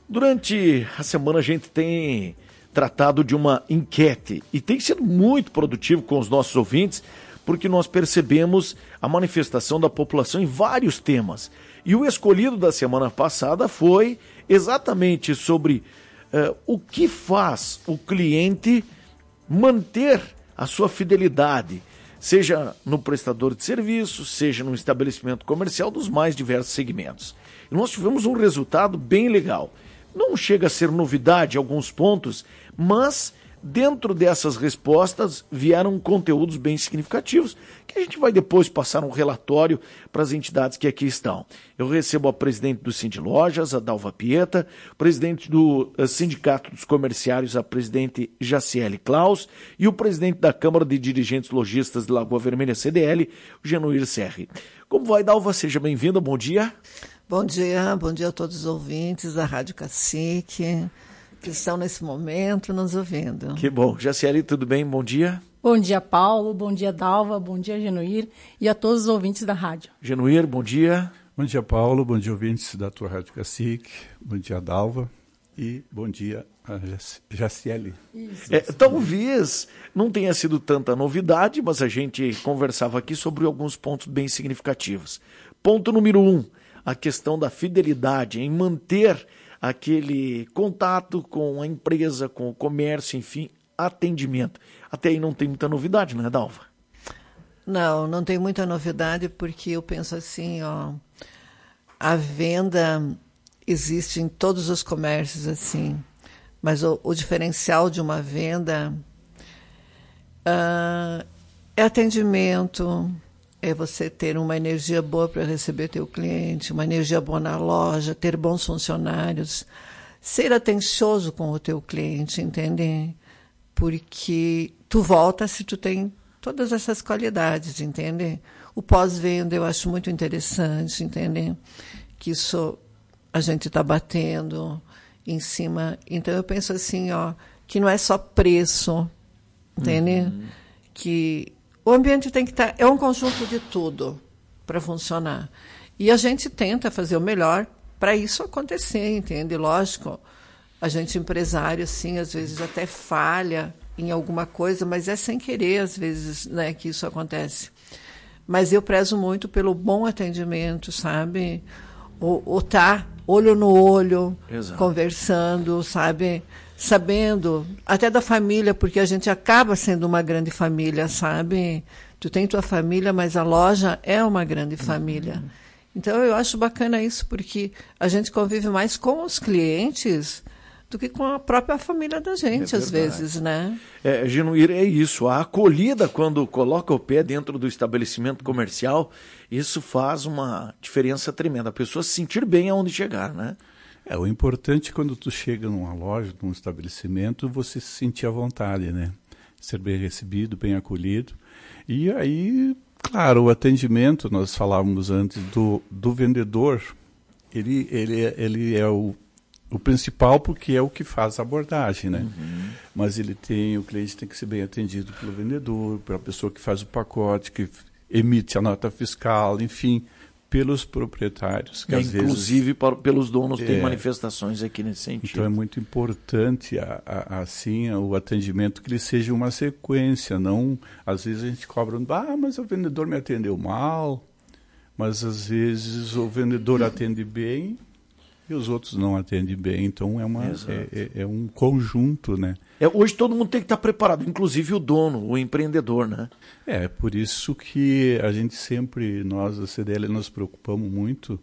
Durante a semana a gente tem tratado de uma enquete e tem sido muito produtivo com os nossos ouvintes, porque nós percebemos a manifestação da população em vários temas. E o escolhido da semana passada foi exatamente sobre o que faz o cliente manter a sua fidelidade, seja no prestador de serviço, seja no estabelecimento comercial dos mais diversos segmentos. E nós tivemos um resultado bem legal. Não chega a ser novidade em alguns pontos, mas dentro dessas respostas vieram conteúdos bem significativos, que a gente vai depois passar um relatório para as entidades que aqui estão. Eu recebo a presidente do Sindilojas, a Dalva Pieta, presidente do Sindicato dos Comerciários, a presidente Jaciele Klaus, e o presidente da Câmara de Dirigentes Lojistas de Lagoa Vermelha, CDL, o Genuir Serri. Como vai, Dalva? Seja bem-vinda, bom dia. Bom dia a todos os ouvintes da Rádio Cacique, que estão nesse momento nos ouvindo. Que bom. Jaciele, tudo bem? Bom dia. Bom dia, Paulo. Bom dia, Dalva. Bom dia, Genuir. E a todos os ouvintes da rádio. Genuir, bom dia. Bom dia, Paulo. Bom dia, ouvintes da tua Rádio Cacique. Bom dia, Dalva. E bom dia, a Jaciele. Talvez não tenha sido tanta novidade, mas a gente conversava aqui sobre alguns pontos bem significativos. Ponto número 1. A questão da fidelidade, em manter aquele contato com a empresa, com o comércio, enfim, atendimento. Até aí não tem muita novidade, não é, Dalva? Não tem muita novidade, porque eu penso assim, a venda existe em todos os comércios, assim, mas o diferencial de uma venda é atendimento, é você ter uma energia boa para receber teu cliente, uma energia boa na loja, ter bons funcionários, ser atencioso com o teu cliente, entende? Porque tu volta se tu tem todas essas qualidades, entende? O pós-venda eu acho muito interessante, entende? Que isso a gente está batendo em cima. Então eu penso assim, que não é só preço, entende? Que o ambiente tem que estar... É um conjunto de tudo para funcionar. E a gente tenta fazer o melhor para isso acontecer, entende? Lógico, a gente empresário, assim, às vezes até falha em alguma coisa, mas é sem querer, às vezes, né, que isso acontece. Mas eu prezo muito pelo bom atendimento, sabe? O tá olho no olho, exato, conversando, sabe? Sabendo, até da família, porque a gente acaba sendo uma grande família, sabe? Tu tem tua família, mas a loja é uma grande família. Então, eu acho bacana isso, porque a gente convive mais com os clientes do que com a própria família da gente, às vezes, né? Genuir, é isso. A acolhida, quando coloca o pé dentro do estabelecimento comercial, isso faz uma diferença tremenda. A pessoa se sentir bem aonde chegar, né? O importante quando tu chega numa loja, num estabelecimento, você se sentir à vontade, né? Ser bem recebido, bem acolhido. E aí, claro, o atendimento, nós falávamos antes do vendedor, ele é o principal, porque é o que faz a abordagem, né? Mas o cliente tem que ser bem atendido pelo vendedor, pela pessoa que faz o pacote, que emite a nota fiscal, enfim, pelos proprietários. Que às inclusive vezes, pelos donos, tem manifestações aqui nesse sentido. Então é muito importante assim, o atendimento, que ele seja uma sequência, não... Às vezes a gente cobra, mas o vendedor me atendeu mal, mas às vezes o vendedor atende bem e os outros não atendem bem. Então é um conjunto, né? Hoje todo mundo tem que estar preparado, inclusive o dono, o empreendedor, né? Por isso que a gente sempre, nós da CDL, nos preocupamos muito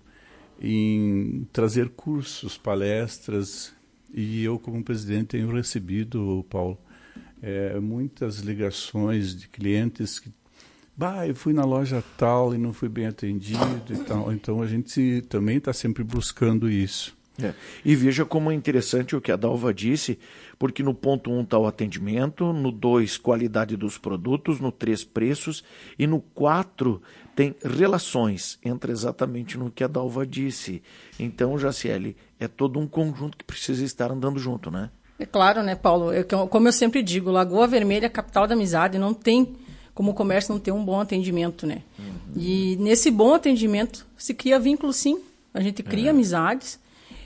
em trazer cursos, palestras, e eu como presidente tenho recebido, Paulo, muitas ligações de clientes que eu fui na loja tal e não fui bem atendido e tal. Então a gente também está sempre buscando isso. E veja como é interessante o que a Dalva disse, porque no ponto 1 está o atendimento, no 2, qualidade dos produtos, no 3, preços, e no 4 tem relações. Entra exatamente no que a Dalva disse. Então, Jaciele, é todo um conjunto que precisa estar andando junto, né? É claro, né, Paulo? Como eu sempre digo, Lagoa Vermelha é a capital da amizade, não tem como o comércio não ter um bom atendimento, né? E nesse bom atendimento se cria vínculo, sim. A gente cria amizades.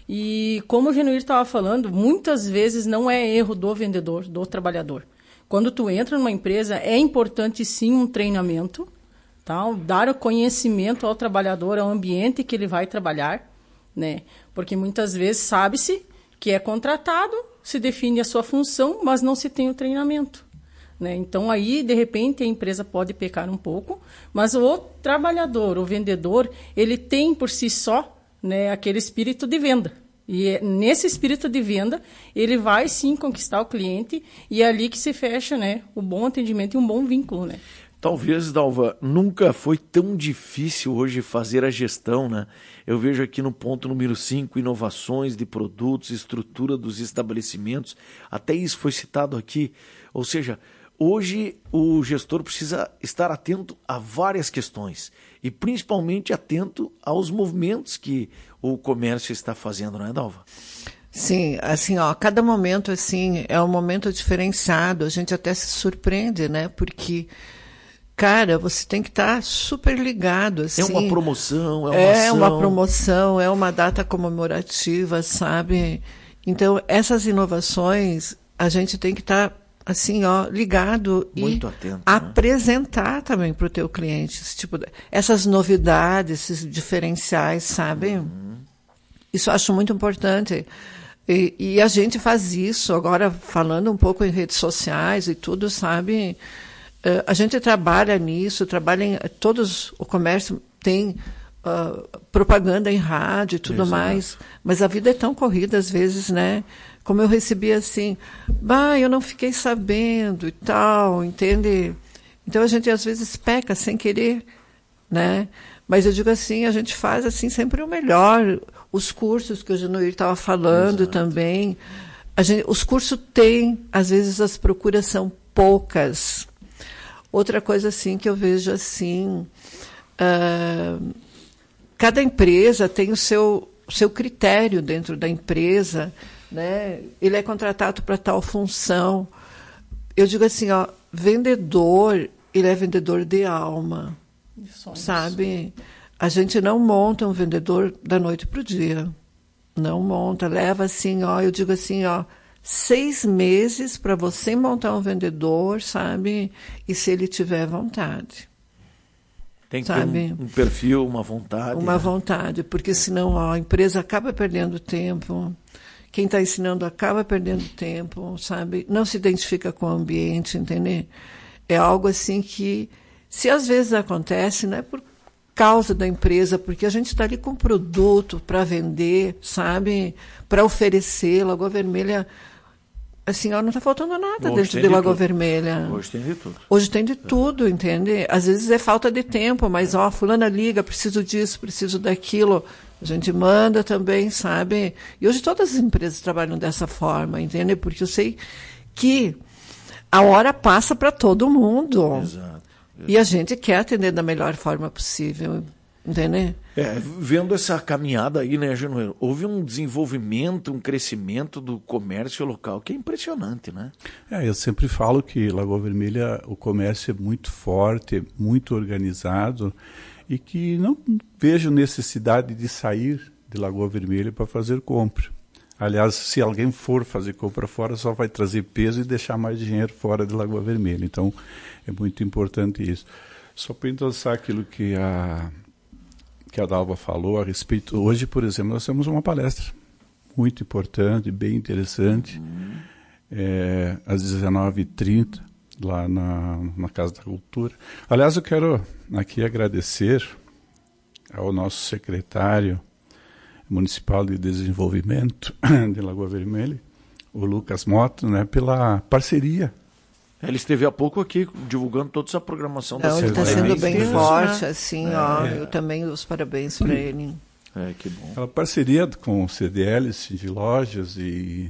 E como o Genuir estava falando, muitas vezes não é erro do vendedor, do trabalhador. Quando tu entra numa empresa, é importante sim um treinamento, tá? Dar o conhecimento ao trabalhador, ao ambiente que ele vai trabalhar, né? Porque muitas vezes sabe-se que é contratado, se define a sua função, mas não se tem o treinamento, né? Então, aí, de repente, a empresa pode pecar um pouco, mas o trabalhador, o vendedor, ele tem por si só, né, aquele espírito de venda. E nesse espírito de venda, ele vai sim conquistar o cliente e é ali que se fecha, né, o bom atendimento e um bom vínculo, né? Talvez, Dalva, nunca foi tão difícil hoje fazer a gestão, né? Eu vejo aqui no ponto número 5, inovações de produtos, estrutura dos estabelecimentos, até isso foi citado aqui. Ou seja, hoje o gestor precisa estar atento a várias questões e principalmente atento aos movimentos que o comércio está fazendo, não é, Dalva? Sim, assim, ó, cada momento assim é um momento diferenciado, a gente até se surpreende, né? Porque, cara, você tem que estar super ligado, assim. É uma promoção, é uma ação. É uma promoção, é uma data comemorativa, sabe? Então, essas inovações, a gente tem que estar assim, ó, ligado muito e atento, apresentar também para o teu cliente, tipo, essas novidades, esses diferenciais, sabe? Isso eu acho muito importante. E a gente faz isso, agora falando um pouco em redes sociais e tudo, sabe? A gente trabalha nisso, o comércio tem propaganda em rádio e tudo mais, mas a vida é tão corrida às vezes, né? Como eu recebi assim, eu não fiquei sabendo e tal, entende? Então a gente às vezes peca sem querer, né? Mas eu digo assim, a gente faz assim sempre o melhor. Os cursos que o Genuir estava falando também, os cursos têm, às vezes as procuras são poucas. Outra coisa assim que eu vejo assim, cada empresa tem o seu critério dentro da empresa, né? Ele é contratado para tal função. Eu digo assim, ó, vendedor, ele é vendedor de alma, sabe? A gente não monta um vendedor da noite para o dia, não monta, leva assim, ó, eu digo assim, ó, 6 meses para você montar um vendedor, sabe? E se ele tiver vontade. Tem que ter um perfil, uma vontade. Uma vontade, porque senão ó, a empresa acaba perdendo tempo. Quem está ensinando acaba perdendo tempo, sabe? Não se identifica com o ambiente, entendeu? É algo assim que, se às vezes acontece, não é por causa da empresa, porque a gente está ali com produto para vender, sabe? Para oferecer. Lagoa Vermelha, assim, ó, não está faltando nada dentro de Lagoa Vermelha. Hoje tem de tudo. Hoje tem de tudo, entende? Às vezes é falta de tempo, mas, ó, fulana liga, preciso disso, preciso daquilo. A gente manda também, sabe? E hoje todas as empresas trabalham dessa forma, entende? Porque eu sei que a hora passa para todo mundo. Exato. E a gente quer atender da melhor forma possível, entende? Vendo essa caminhada aí, né, Genuíno? Houve um desenvolvimento, um crescimento do comércio local que é impressionante, né? Eu sempre falo que Lagoa Vermelha, o comércio é muito forte, muito organizado, e que não vejo necessidade de sair de Lagoa Vermelha para fazer compra. Aliás, se alguém for fazer compra fora, só vai trazer peso e deixar mais dinheiro fora de Lagoa Vermelha. Então, é muito importante isso. Só para endossar aquilo que a Dalva falou a respeito. Hoje, por exemplo, nós temos uma palestra muito importante, bem interessante, às 19h30, lá na Casa da Cultura. Aliás, eu quero aqui agradecer ao nosso secretário municipal de desenvolvimento de Lagoa Vermelha, o Lucas Mota, né, pela parceria. Ele esteve há pouco aqui divulgando toda essa programação da Ele está sendo bem forte, assim, ó. É. Eu também dou os parabéns para ele. É, que bom. Pela parceria com o CDLs de lojas e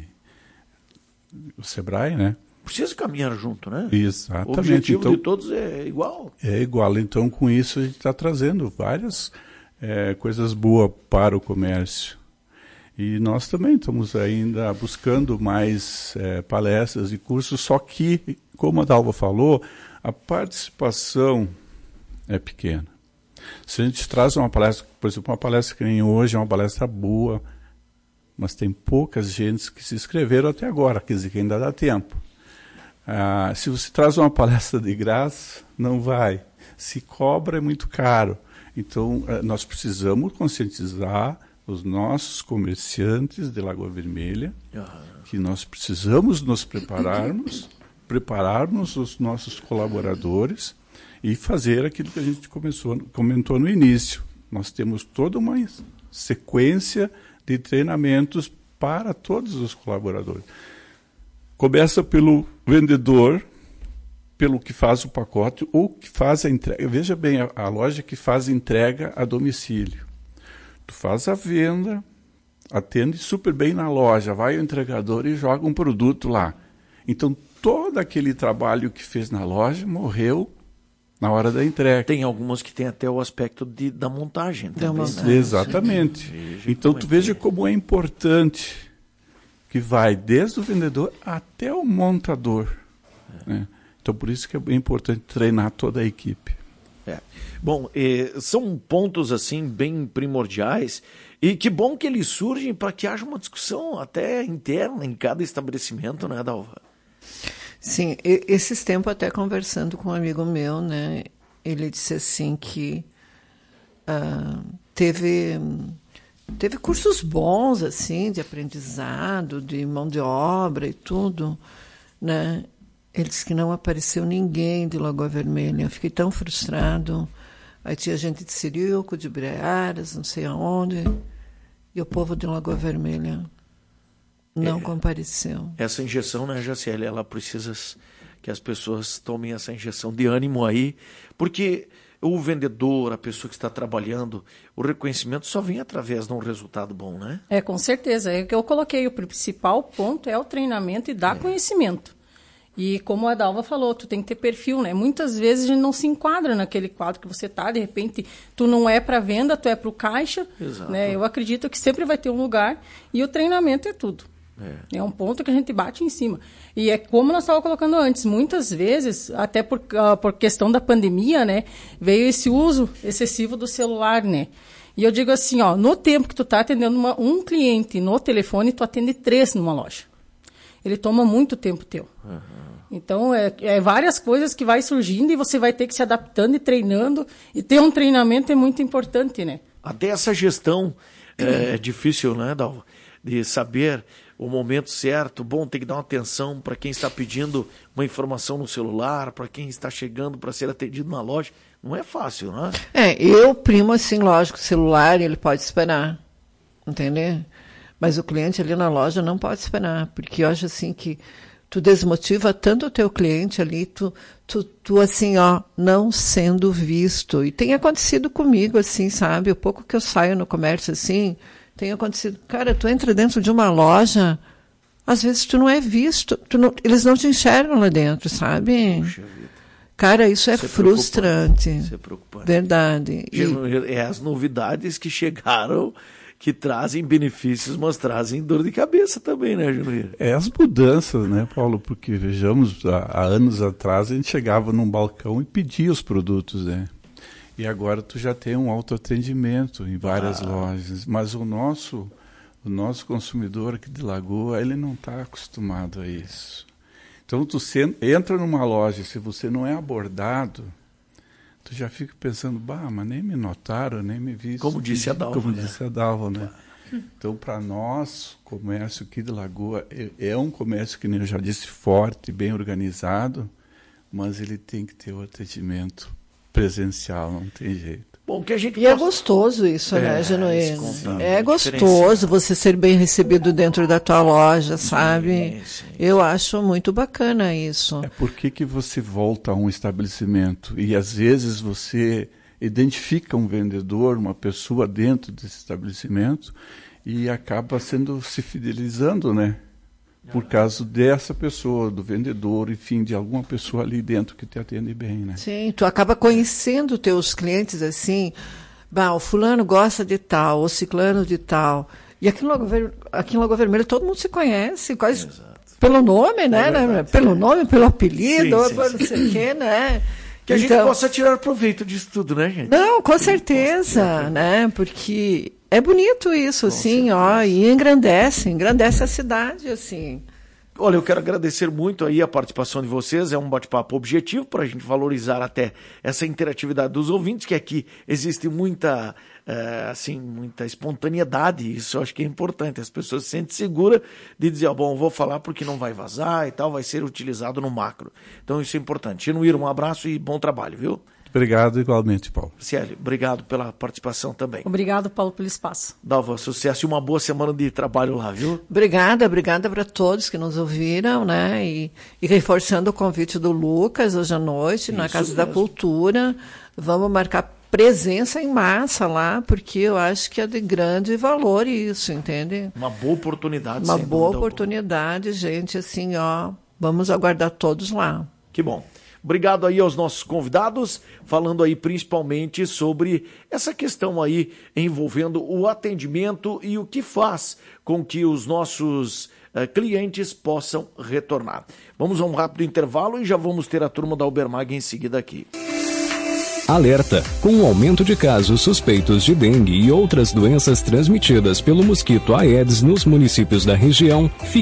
o Sebrae, né? Precisa caminhar junto, né? Exatamente. O objetivo então, de todos é igual. É igual. Então, com isso, a gente está trazendo várias coisas boas para o comércio. E nós também estamos ainda buscando mais palestras e cursos, só que, como a Dalva falou, a participação é pequena. Se a gente traz uma palestra, por exemplo, uma palestra que nem hoje, é uma palestra boa, mas tem poucas gentes que se inscreveram até agora, quer dizer que ainda dá tempo. Se você traz uma palestra de graça, não vai. Se cobra, é muito caro. Então, nós precisamos conscientizar os nossos comerciantes de Lagoa Vermelha, que nós precisamos nos prepararmos os nossos colaboradores e fazer aquilo que a gente comentou no início. Nós temos toda uma sequência de treinamentos para todos os colaboradores. Começa pelo vendedor, pelo que faz o pacote ou que faz a entrega. Veja bem, a loja que faz entrega a domicílio. Tu faz a venda, atende super bem na loja, vai o entregador e joga um produto lá. Então, todo aquele trabalho que fez na loja morreu na hora da entrega. Tem algumas que tem até o aspecto da montagem também, né? Exatamente. Então, tu veja como é importante que vai desde o vendedor até o montador. Né? Então, por isso que é bem importante treinar toda a equipe. Bom, são pontos assim bem primordiais e que bom que eles surgem para que haja uma discussão até interna em cada estabelecimento, né, Dalva? Sim, esses tempos até conversando com um amigo meu, né, ele disse assim que teve cursos bons assim de aprendizado, de mão de obra e tudo, né? Ele disse que não apareceu ninguém de Lagoa Vermelha. Eu fiquei tão frustrado. Aí tinha gente de Siriuco, de Brearas, não sei aonde. E o povo de Lagoa Vermelha não compareceu. Essa injeção, né, Jaciele, ela precisa que as pessoas tomem essa injeção de ânimo aí, porque o vendedor, a pessoa que está trabalhando, o reconhecimento só vem através de um resultado bom, né? Com certeza. É que eu coloquei, o principal ponto é o treinamento e dar conhecimento. E como a Dalva falou, tu tem que ter perfil, né? Muitas vezes a gente não se enquadra naquele quadro que você tá, de repente tu não é para venda, tu é para o caixa. Exato. Né? Eu acredito que sempre vai ter um lugar e o treinamento é tudo. É um ponto que a gente bate em cima. E é como nós estávamos colocando antes, muitas vezes, até por questão da pandemia, né, veio esse uso excessivo do celular, né? E eu digo assim, ó, no tempo que tu tá atendendo um cliente no telefone, tu atende 3 numa loja. Ele toma muito tempo teu. Então, é várias coisas que vai surgindo e você vai ter que se adaptando e treinando. E ter um treinamento é muito importante, né? Até essa gestão é difícil, né, Dalva? De saber o momento certo. Bom, tem que dar uma atenção para quem está pedindo uma informação no celular, para quem está chegando para ser atendido na loja. Não é fácil, né? Eu primo assim, lógico, o celular ele pode esperar, entendeu? Mas o cliente ali na loja não pode esperar, porque eu acho assim que tu desmotiva tanto o teu cliente ali, tu assim, ó, não sendo visto. E tem acontecido comigo, assim, sabe? O pouco que eu saio no comércio, assim, tem acontecido. Cara, tu entra dentro de uma loja, às vezes tu não é visto, eles não te enxergam lá dentro, sabe? Puxa vida. Cara, isso é frustrante. Isso é preocupante. Verdade. É as novidades que chegaram que trazem benefícios, mas trazem dor de cabeça também, né, Januíra? As mudanças, né, Paulo? Porque, vejamos, há anos atrás a gente chegava num balcão e pedia os produtos, né? E agora tu já tem um autoatendimento em várias lojas. Mas o nosso consumidor aqui de Lagoa, ele não está acostumado a isso. Então, tu entra numa loja, se você não é abordado, tu já fica pensando, mas nem me notaram, nem me viram. Como disse a Dalva. Como disse a Dalva, né? Então, para nós, comércio aqui de Lagoa, é um comércio, que nem eu já disse, forte, bem organizado, mas ele tem que ter o atendimento presencial, não tem jeito. Bom, que a gente é gostoso isso, né, Genuíno? É gostoso você ser bem recebido dentro da tua loja, sabe? Sim. Eu acho muito bacana isso. Por que você volta a um estabelecimento e às vezes você identifica um vendedor, uma pessoa dentro desse estabelecimento e acaba se fidelizando, né? Por causa dessa pessoa, do vendedor, enfim, de alguma pessoa ali dentro que te atende bem, né? Sim, tu acaba conhecendo teus clientes assim, o fulano gosta de tal, o ciclano de tal. E aqui em Lagoa Vermelha todo mundo se conhece, quase pelo nome, né? Pelo nome, pelo apelido, sim. Não sei o quê, né? Que a gente possa tirar proveito disso tudo, né, gente? Não, com certeza, né? Porque É bonito isso, assim, ó, e engrandece a cidade, assim. Olha, eu quero agradecer muito aí a participação de vocês, é um bate-papo objetivo para a gente valorizar até essa interatividade dos ouvintes, que aqui existe muita, muita espontaneidade, isso eu acho que é importante, as pessoas se sentem seguras de dizer, bom, vou falar porque não vai vazar e tal, vai ser utilizado no macro. Então isso é importante. Genuíno, um abraço e bom trabalho, viu? Obrigado igualmente, Paulo. Cieli, obrigado pela participação também. Obrigado, Paulo, pelo espaço. Dalva, sucesso e uma boa semana de trabalho lá, viu? Obrigada para todos que nos ouviram, né? E reforçando o convite do Lucas hoje à noite, na Casa da Cultura. Vamos marcar presença em massa lá, porque eu acho que é de grande valor isso, entende? Uma boa oportunidade. Uma boa oportunidade, gente, assim, ó, vamos aguardar todos lá. Que bom. Obrigado aí aos nossos convidados, falando aí principalmente sobre essa questão aí envolvendo o atendimento e o que faz com que os nossos clientes possam retornar. Vamos a um rápido intervalo e já vamos ter a turma da Ubermag em seguida aqui. Alerta! Com o aumento de casos suspeitos de dengue e outras doenças transmitidas pelo mosquito Aedes nos municípios da região,